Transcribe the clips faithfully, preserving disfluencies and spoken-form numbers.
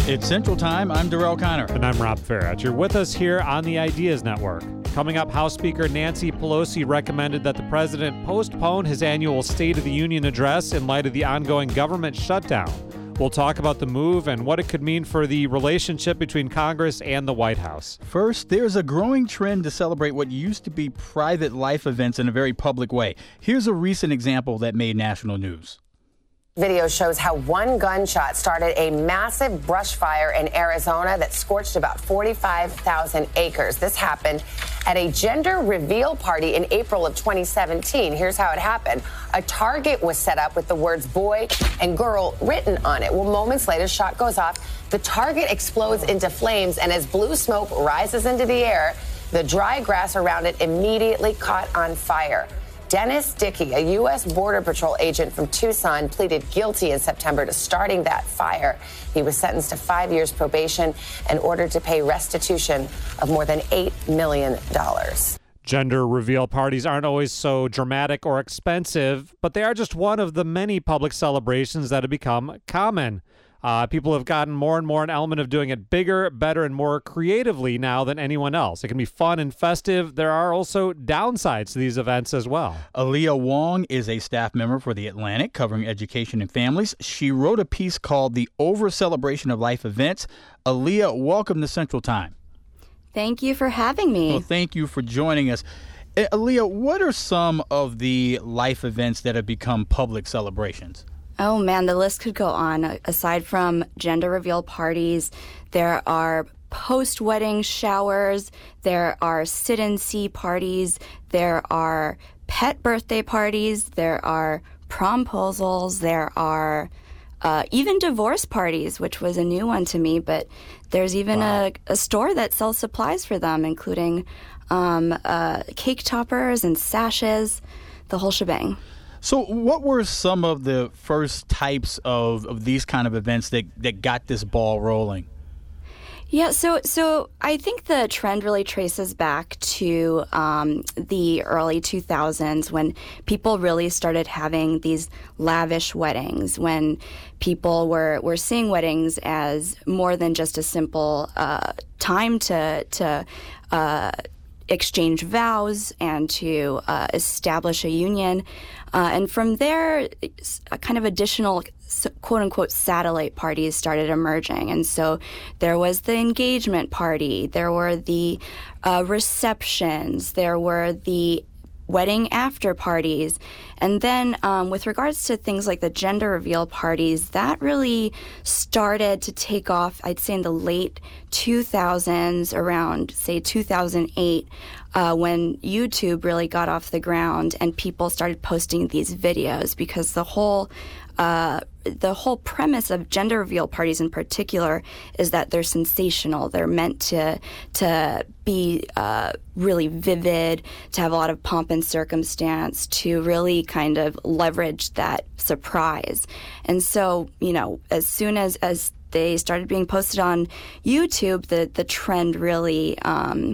It's Central Time. I'm Darrell Connor. And I'm Rob Farrett. You're with us here on the Ideas Network. Coming up, House Speaker Nancy Pelosi recommended that the president postpone his annual State of the Union address in light of the ongoing government shutdown. We'll talk about the move and what it could mean for the relationship between Congress and the White House. First, there's a growing trend to celebrate what used to be private life events in a very public way. Here's a recent example that made national news. Video shows how one gunshot started a massive brush fire in Arizona that scorched about forty-five thousand acres. This happened at a gender reveal party in April of twenty seventeen. Here's how it happened. A target was set up with the words boy and girl written on it. Well, moments later, shot goes off. The target explodes into flames, and as blue smoke rises into the air, the dry grass around it immediately caught on fire. Dennis Dickey, a U S Border Patrol agent from Tucson, pleaded guilty in September to starting that fire. He was sentenced to five years probation and ordered to pay restitution of more than eight million dollars. Gender reveal parties aren't always so dramatic or expensive, but they are just one of the many public celebrations that have become common. Uh, people have gotten more and more an element of doing it bigger, better, and more creatively now than anyone else. It can be fun and festive. There are also downsides to these events as well. Aaliyah Wong is a staff member for The Atlantic covering education and families. She wrote a piece called The Over-Celebration of Life Events. Aaliyah, welcome to Central Time. Thank you for having me. Well, thank you for joining us. Uh, Aaliyah, what are some of the life events that have become public celebrations? Oh, man, the list could go on. Aside from gender reveal parties, there are post-wedding showers, there are sit-and-see parties, there are pet birthday parties, there are promposals, there are uh, even divorce parties, which was a new one to me, but there's even wow. a, a store that sells supplies for them, including um, uh, cake toppers and sashes, the whole shebang. So what were some of the first types of, of these kind of events that, that got this ball rolling? Yeah, so so I think the trend really traces back to um, the early two thousands when people really started having these lavish weddings, when people were, were seeing weddings as more than just a simple uh, time to to uh, exchange vows and to uh, establish a union. Uh, and from there, a kind of additional quote-unquote satellite parties started emerging. And so there was the engagement party, there were the uh, receptions, there were the wedding after parties. And then um, with regards to things like the gender reveal parties, that really started to take off, I'd say in the late two thousands, around, say, two thousand eight, uh, when YouTube really got off the ground and people started posting these videos, because the whole Uh, the whole premise of gender reveal parties in particular is that they're sensational. They're meant to to be uh, really vivid, to have a lot of pomp and circumstance, to really kind of leverage that surprise. And so, you know, as soon as, as they started being posted on YouTube, the, the trend really um,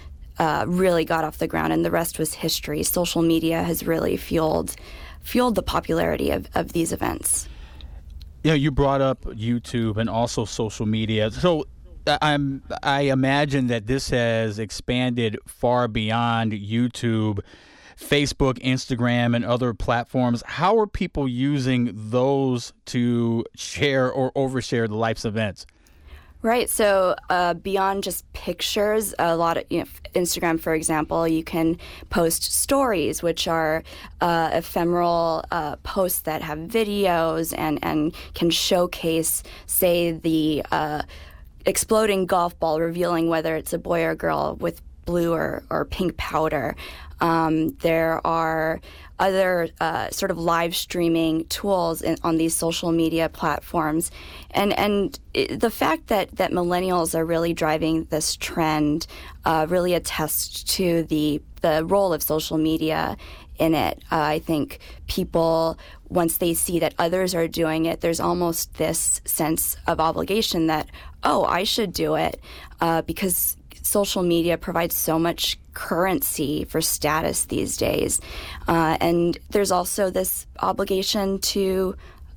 uh, really got off the ground, and the rest was history. Social media has really fueled fueled the popularity of, of these events. Yeah, you brought up YouTube and also social media. So I'm, I imagine that this has expanded far beyond YouTube, Facebook, Instagram, and other platforms. How are people using those to share or overshare the life's events? Right. So uh, beyond just pictures, a lot of, you know, Instagram, for example, you can post stories, which are uh, ephemeral uh, posts that have videos and, and can showcase, say, the uh, exploding golf ball, revealing whether it's a boy or girl with blue or, or pink powder. Um, there are other uh, sort of live streaming tools in, on these social media platforms. And and it, the fact that, that millennials are really driving this trend uh, really attests to the, the role of social media in it. Uh, I think people, once they see that others are doing it, there's almost this sense of obligation that, oh, I should do it, uh, because social media provides so much currency for status these days. Uh, and there's also this obligation to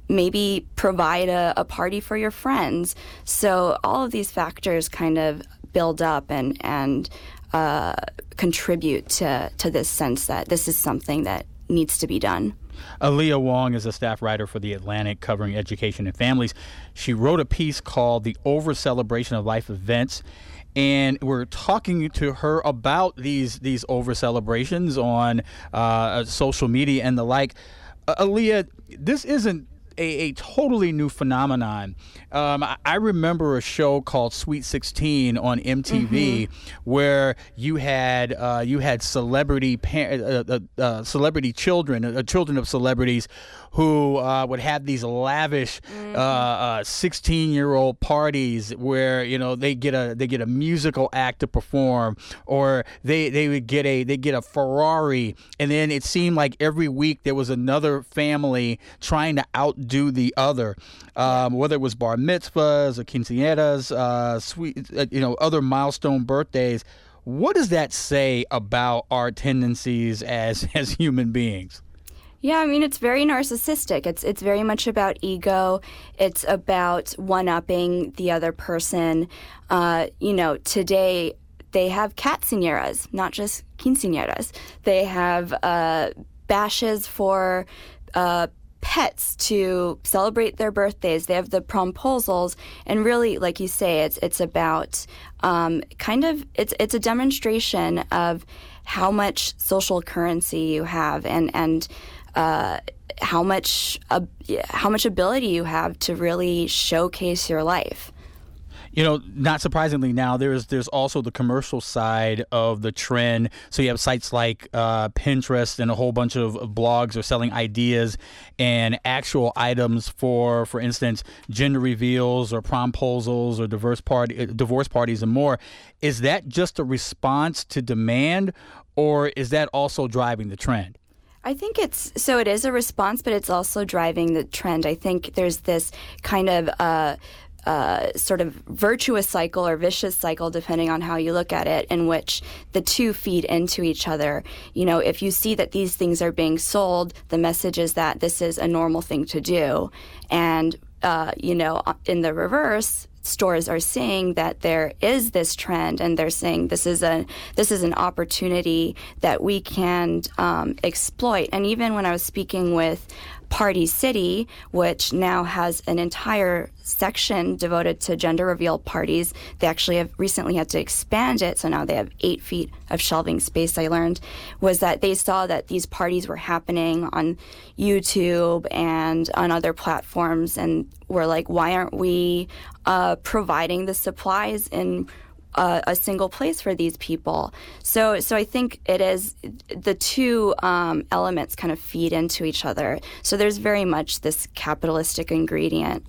maybe provide a, a party for your friends. So all of these factors kind of build up and and uh, contribute to to this sense that this is something that needs to be done. Aaliyah Wong is a staff writer for The Atlantic covering education and families. She wrote a piece called The Over-Celebration of Life Events, and we're talking to her about these these over-celebrations on uh, social media and the like. Uh, Aaliyah, this isn't A, a totally new phenomenon. Um, I, I remember a show called Sweet sixteen on M T V, mm-hmm. where you had uh, you had celebrity par- uh, uh, uh, celebrity children, uh, children of celebrities, who uh, would have these lavish mm-hmm. uh, uh, sixteen-year-old parties where you know they get a they get a musical act to perform, or they they would get a they get a Ferrari, and then it seemed like every week there was another family trying to outdo the other, um, whether it was bar mitzvahs or quinceañeras, uh, sweet, uh, you know, other milestone birthdays. What does that say about our tendencies as as human beings? Yeah, I mean, it's very narcissistic. It's it's very much about ego. It's about one-upping the other person. Uh, you know, today they have quinceañeras, not just quinceañeras. They have uh, bashes for uh, pets to celebrate their birthdays. They have the promposals, and really, like you say, it's it's about um, kind of it's it's a demonstration of how much social currency you have, and and uh, how much uh, how much ability you have to really showcase your life. You know, not surprisingly now, there's there's also the commercial side of the trend. So you have sites like uh, Pinterest, and a whole bunch of blogs are selling ideas and actual items for, for instance, gender reveals or promposals or diverse party, divorce parties and more. Is that just a response to demand, or is that also driving the trend? I think it's, so it is a response, but it's also driving the trend. I think there's this kind of uh, uh, sort of virtuous cycle or vicious cycle, depending on how you look at it, in which the two feed into each other. You know, if you see that these things are being sold, the message is that this is a normal thing to do. And, uh, you know, in the reverse, stores are seeing that there is this trend, and they're saying this is a this is an opportunity that we can um, exploit. And even when I was speaking with Party City, which now has an entire section devoted to gender reveal parties, they actually have recently had to expand it, so now they have eight feet of shelving space, I learned, was that they saw that these parties were happening on YouTube and on other platforms, and were like, why aren't we uh, providing the supplies in Uh, a single place for these people? So so I think it is, the two um, elements kind of feed into each other. So there's very much this capitalistic ingredient.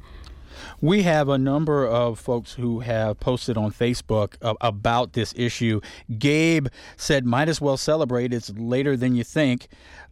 We have a number of folks who have posted on Facebook uh, about this issue. Gabe said, might as well celebrate. It's later than you think.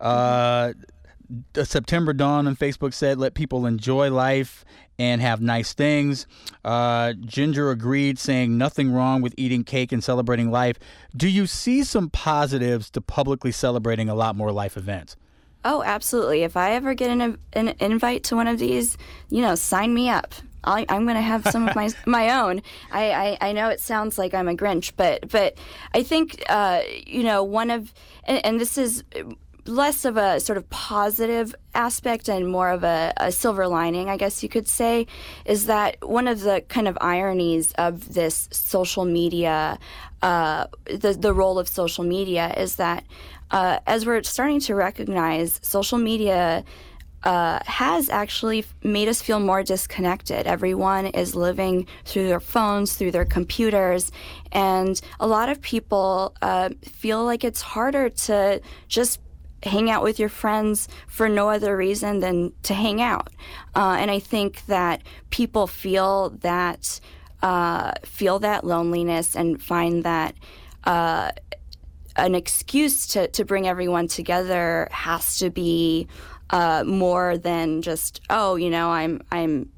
Uh, the September Dawn on Facebook said, let people enjoy life and have nice things. Uh, Ginger agreed, saying nothing wrong with eating cake and celebrating life. Do you see some positives to publicly celebrating a lot more life events? Oh, absolutely. If I ever get an, an invite to one of these, you know, sign me up. I, I'm going to have some of my my own. I, I, I know it sounds like I'm a Grinch, but but I think, uh, you know, one of, and, and this is less of a sort of positive aspect and more of a, a silver lining, I guess you could say, is that one of the kind of ironies of this social media, uh, the, the role of social media, is that uh, as we're starting to recognize, social media uh, has actually made us feel more disconnected. Everyone is living through their phones, through their computers, and a lot of people uh, feel like it's harder to just hang out with your friends for no other reason than to hang out. Uh, and I think that people feel that uh, feel that loneliness and find that uh, an excuse to, to bring everyone together has to be uh, more than just, oh, you know, I'm I'm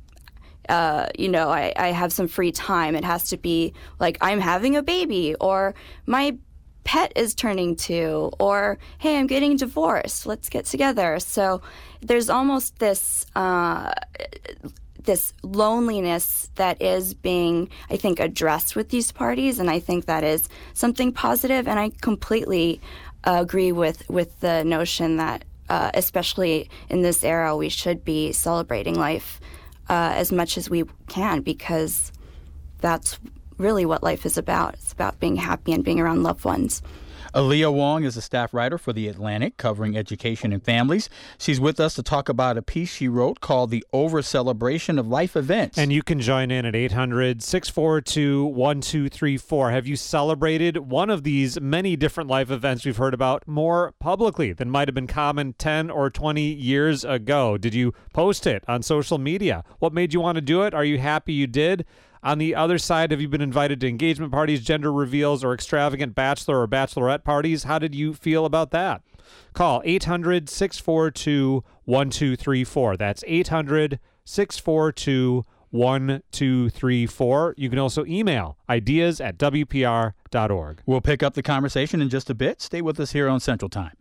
uh, you know, I, I have some free time. It has to be like, I'm having a baby, or my pet is turning two, or hey, I'm getting divorced, let's get together. So there's almost this uh, this loneliness that is being, I think, addressed with these parties, and I think that is something positive. And I completely uh, agree with with the notion that, uh, especially in this era, we should be celebrating life uh, as much as we can, because that's really what life is about. It's about being happy and being around loved ones. Aaliyah Wong is a staff writer for The Atlantic, covering education and families. She's with us to talk about a piece she wrote called The Over-Celebration of Life Events. And you can join in at eight hundred, six four two, one two three four. Have you celebrated one of these many different life events we've heard about more publicly than might have been common ten or twenty years ago? Did you post it on social media? What made you want to do it? Are you happy you did? On the other side, have you been invited to engagement parties, gender reveals, or extravagant bachelor or bachelorette parties? How did you feel about that? Call eight hundred, six four two, one two three four. That's eight hundred, six four two, one two three four. You can also email ideas at w p r dot org. We'll pick up the conversation in just a bit. Stay with us here on Central Time.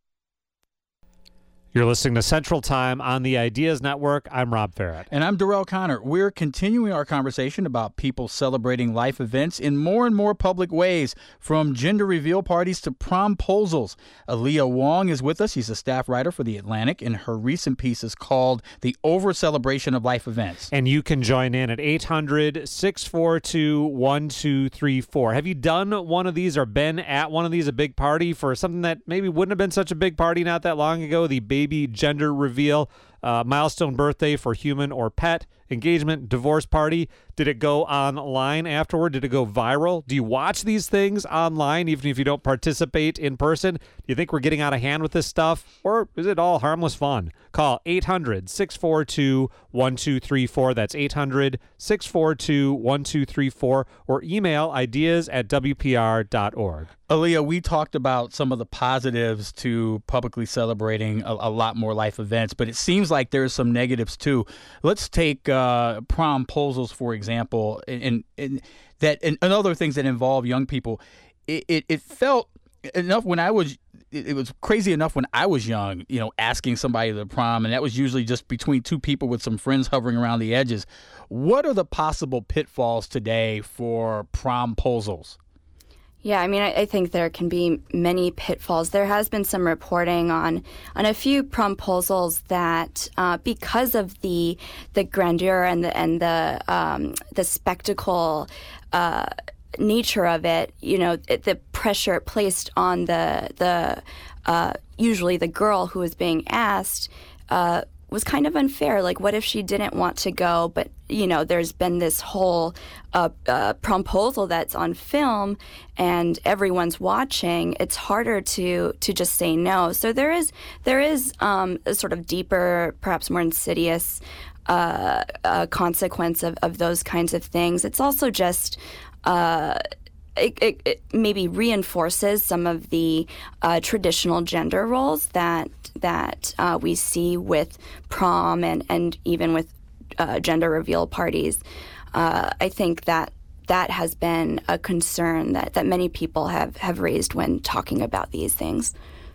You're listening to Central Time on the Ideas Network. I'm Rob Farrett. And I'm Darrell Connor. We're continuing our conversation about people celebrating life events in more and more public ways, from gender reveal parties to promposals. Aaliyah Wong is with us. She's a staff writer for The Atlantic, and her recent piece is called The Over-Celebration of Life Events. And you can join in at eight hundred, six four two, one two three four. Have you done one of these or been at one of these, a big party, for something that maybe wouldn't have been such a big party not that long ago? The baby gender reveal, uh, milestone birthday for human or pet, engagement, divorce party. Did it go online afterward? Did it go viral? Do you watch these things online even if you don't participate in person? Do you think we're getting out of hand with this stuff, or is it all harmless fun? Call eight hundred, six four two, one two three four. That's eight hundred, six four two, one two three four, or email ideas at w p r dot org. Aaliyah, we talked about some of the positives to publicly celebrating a, a lot more life events, but it seems like there's some negatives too. Let's take uh, promposals, for example, and, and, and that and, and other things that involve young people. It, it, it felt enough when I was, it, it was crazy enough when I was young, you know, asking somebody to the prom, and that was usually just between two people with some friends hovering around the edges. What are the possible pitfalls today for promposals? Yeah, I mean, I, I think there can be many pitfalls. There has been some reporting on on a few promposals that, uh, because of the the grandeur and the and the um, the spectacle uh, nature of it, you know, it, the pressure placed on the the uh, usually the girl who is being asked uh, was kind of unfair. Like, what if she didn't want to go, but you know, there's been this whole uh, uh, promposal that's on film and everyone's watching. It's harder to to just say no. So there is there is um, a sort of deeper, perhaps more insidious uh, uh, consequence of, of those kinds of things. It's also just uh, It, it, it maybe reinforces some of the uh, traditional gender roles that that uh, we see with prom and, and even with uh, gender reveal parties. Uh, I think that that has been a concern that, that many people have, have raised when talking about these things.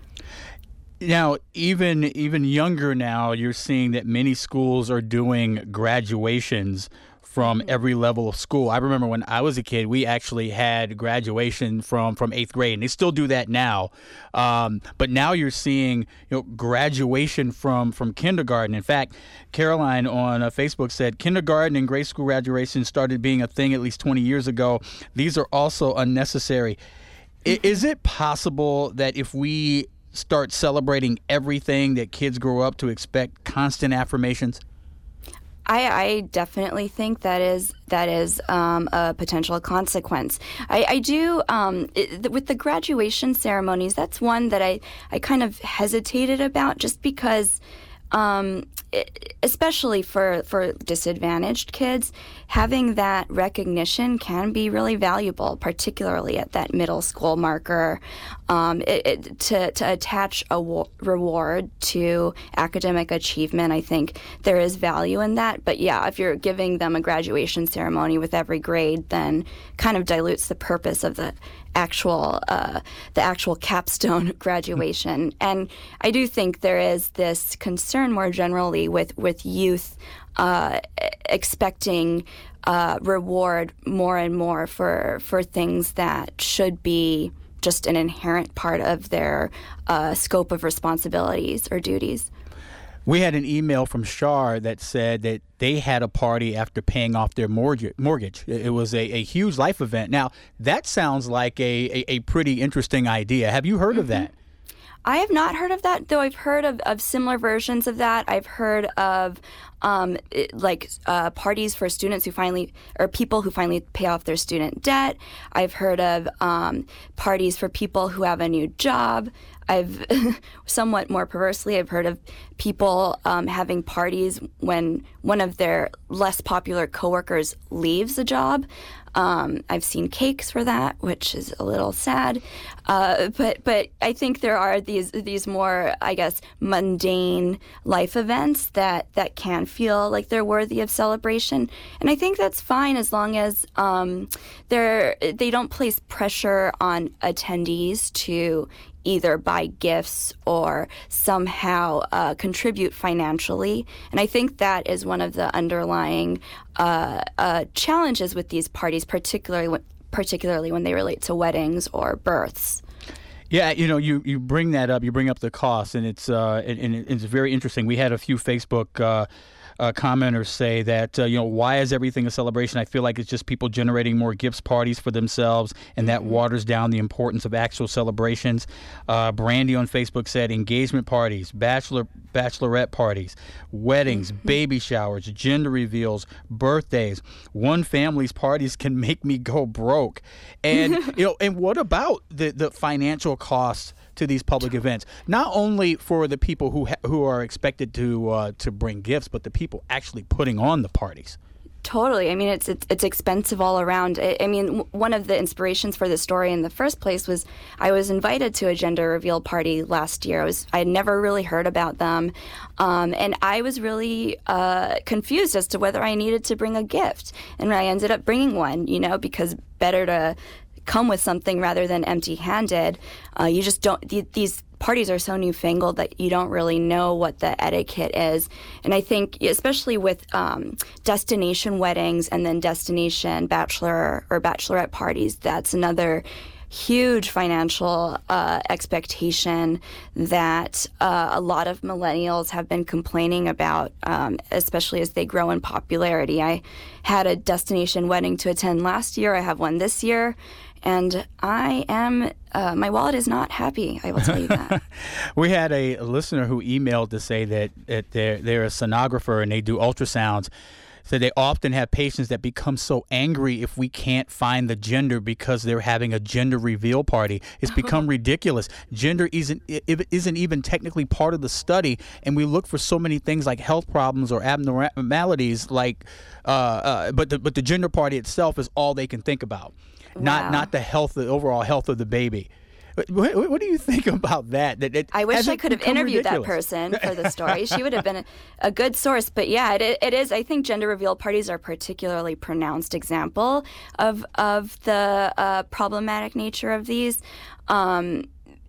Now, even even younger now, you're seeing that many schools are doing graduations from every level of school. I remember when I was a kid, we actually had graduation from, from eighth grade, and they still do that now. Um, but now you're seeing, you know, graduation from, from kindergarten. In fact, Caroline on uh, Facebook said kindergarten and grade school graduation started being a thing at least twenty years ago. These are also unnecessary. I, is it possible that if we start celebrating everything, that kids grow up to expect constant affirmations? I, I definitely think that is that is um, a potential consequence. I, I do um, it, with the graduation ceremonies. That's one that I, I kind of hesitated about, just because, um, it, especially for for disadvantaged kids, having that recognition can be really valuable, particularly at that middle school marker. Um, it, it, to, to attach a w- reward to academic achievement, I think there is value in that. But yeah, if you're giving them a graduation ceremony with every grade, then kind of dilutes the purpose of the actual uh, the actual capstone graduation. And I do think there is this concern more generally with with youth uh, expecting uh, reward more and more for for things that should be just an inherent part of their uh, scope of responsibilities or duties. We had an email from Shar that said that they had a party after paying off their mortgage. mortgage. It was a, a huge life event. Now, that sounds like a, a, a pretty interesting idea. Have you heard mm-hmm. of that? I have not heard of that, though I've heard of, of similar versions of that. I've heard of um, it, like uh, parties for students who finally, or people who finally pay off their student debt. I've heard of um, parties for people who have a new job. I've somewhat more perversely, I've heard of people um, having parties when one of their less popular coworkers leaves a job. Um, I've seen cakes for that, which is a little sad. Uh, but but I think there are these these more, I guess, mundane life events that, that can feel like they're worthy of celebration. And I think that's fine as long as um, they're they don't place pressure on attendees to either buy gifts or somehow uh, contribute financially. And I think that is one of the underlying uh, uh, challenges with these parties, particularly when, particularly when they relate to weddings or births. Yeah, you know, you, you bring that up, you bring up the cost, and it's uh, and, and it's very interesting. We had a few Facebook uh, uh, commenters say that, uh, you know, why is everything a celebration? I feel like it's just people generating more gifts, parties for themselves, and that mm-hmm. waters down the importance of actual celebrations. Uh, Brandy on Facebook said engagement parties, bachelor bachelorette parties, weddings, mm-hmm. baby showers, gender reveals, birthdays. One family's parties can make me go broke. And, you know, and what about the, the financial costs to these public events, not only for the people who ha- who are expected to uh, to bring gifts, but the people actually putting on the parties? Totally. I mean, it's it's, it's expensive all around. I, I mean, w- one of the inspirations for this story in the first place was I was invited to a gender reveal party last year. I was I had never really heard about them, um, and I was really uh, confused as to whether I needed to bring a gift, and I ended up bringing one. You know, because better to come with something rather than empty-handed. Uh, you just don't, th- these parties are so newfangled that you don't really know what the etiquette is. And I think, especially with um, destination weddings and then destination bachelor or bachelorette parties, that's another huge financial uh, expectation that uh, a lot of millennials have been complaining about, um, especially as they grow in popularity. I had a destination wedding to attend last year. I have one this year. And I am, uh, my wallet is not happy, I will tell you that. We had a listener who emailed to say that, that they're, they're a sonographer and they do ultrasounds. So they often have patients that become so angry if we can't find the gender because they're having a gender reveal party. It's become ridiculous. Gender isn't it isn't even technically part of the study, and we look for so many things like health problems or abnormalities. Like, uh, uh, but the but the gender party itself is all they can think about, wow. not not the health, the overall health of the baby. What, what do you think about that? That it I wish I could have interviewed ridiculous? that person for the story. She would have been a, a good source. But yeah, it, it is. I think gender reveal parties are a particularly pronounced example of of the uh, problematic nature of these. Um,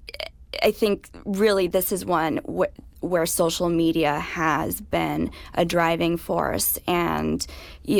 I think really this is one wh- where social media has been a driving force. And you,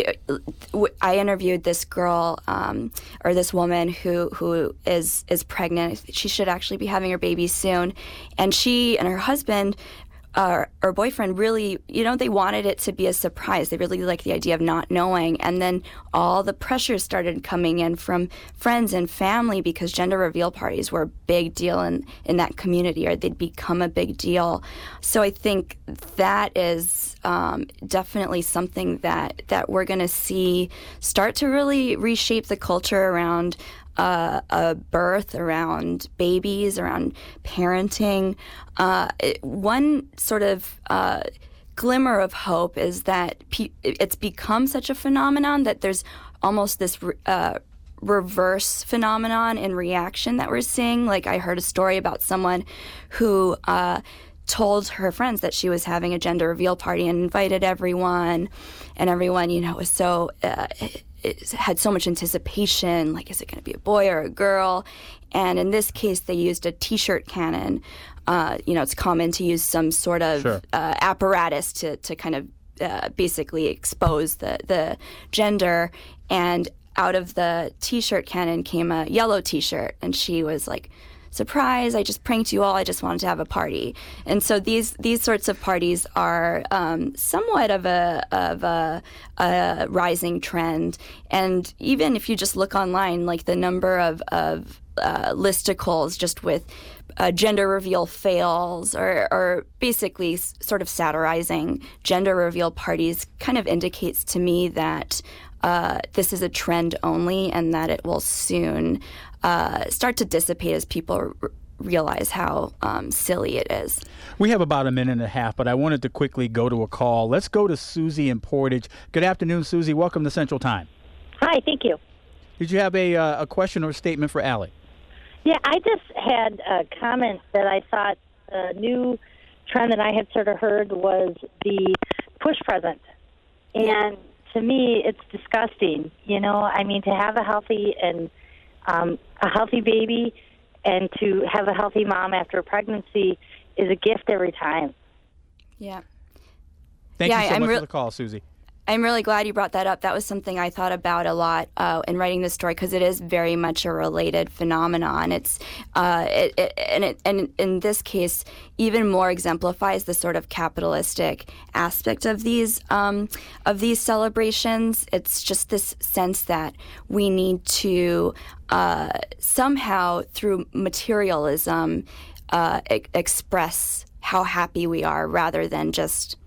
I interviewed this girl um, or this woman who, who is, is pregnant. She should actually be having her baby soon. And she and her husband uh, or boyfriend really, you know, they wanted it to be a surprise. They really liked the idea of not knowing. And then all the pressure started coming in from friends and family because gender reveal parties were a big deal in, in that community, or they'd become a big deal. So I think that is um, definitely something that, that we're going to see start to really reshape the culture around Uh, a birth, around babies, around parenting. Uh, it, one sort of uh, glimmer of hope is that pe- it's become such a phenomenon that there's almost this uh, reverse phenomenon in reaction that we're seeing. Like I heard a story about someone who uh, told her friends that she was having a gender reveal party and invited everyone, and everyone, you know, was so uh, it, it had so much anticipation. Like, is it going to be a boy or a girl? And in this case, they used a T-shirt cannon. Uh, you know, it's common to use some sort of Sure. uh, apparatus to to kind of uh, basically expose the the gender. And out of the T-shirt cannon came a yellow T-shirt, and she was like, surprise, I just pranked you all, I just wanted to have a party. And so these these sorts of parties are um, somewhat of a of a, a rising trend. And even if you just look online, like the number of, of uh, listicles just with uh, gender reveal fails or, or basically s- sort of satirizing gender reveal parties kind of indicates to me that uh, this is a trend only and that it will soon Uh, start to dissipate as people r- realize how um, silly it is. We have about a minute and a half, but I wanted to quickly go to a call. Let's go to Susie in Portage. Good afternoon, Susie. Welcome to Central Time. Hi, thank you. Did you have a uh, a question or a statement for Allie? Yeah, I just had a comment that I thought a new trend that I had sort of heard was the push present. And to me, it's disgusting. You know, I mean, to have a healthy and um, a healthy baby and to have a healthy mom after a pregnancy is a gift every time. Yeah. Thank Yeah, you so I'm much re- for the call, Susie. I'm really glad you brought that up. That was something I thought about a lot uh, in writing this story because it is very much a related phenomenon. It's uh, it, it, and it, and in this case, even more exemplifies the sort of capitalistic aspect of these um, of these celebrations. It's just this sense that we need to uh, somehow, through materialism, uh, e- express how happy we are, rather than just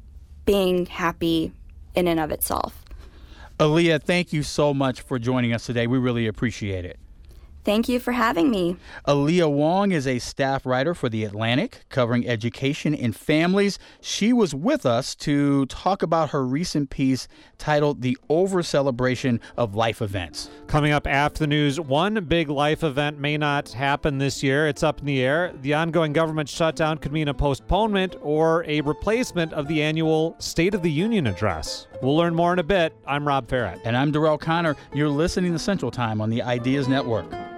being happy in and of itself. Aaliyah, thank you so much for joining us today. We really appreciate it. Thank you for having me. Aaliyah Wong is a staff writer for The Atlantic, covering education and families. She was with us to talk about her recent piece titled The Over-Celebration of Life Events. Coming up after the news, one big life event may not happen this year. It's up in the air. The ongoing government shutdown could mean a postponement or a replacement of the annual State of the Union address. We'll learn more in a bit. I'm Rob Farrett. And I'm Darrell Connor. You're listening to Central Time on the Ideas Network.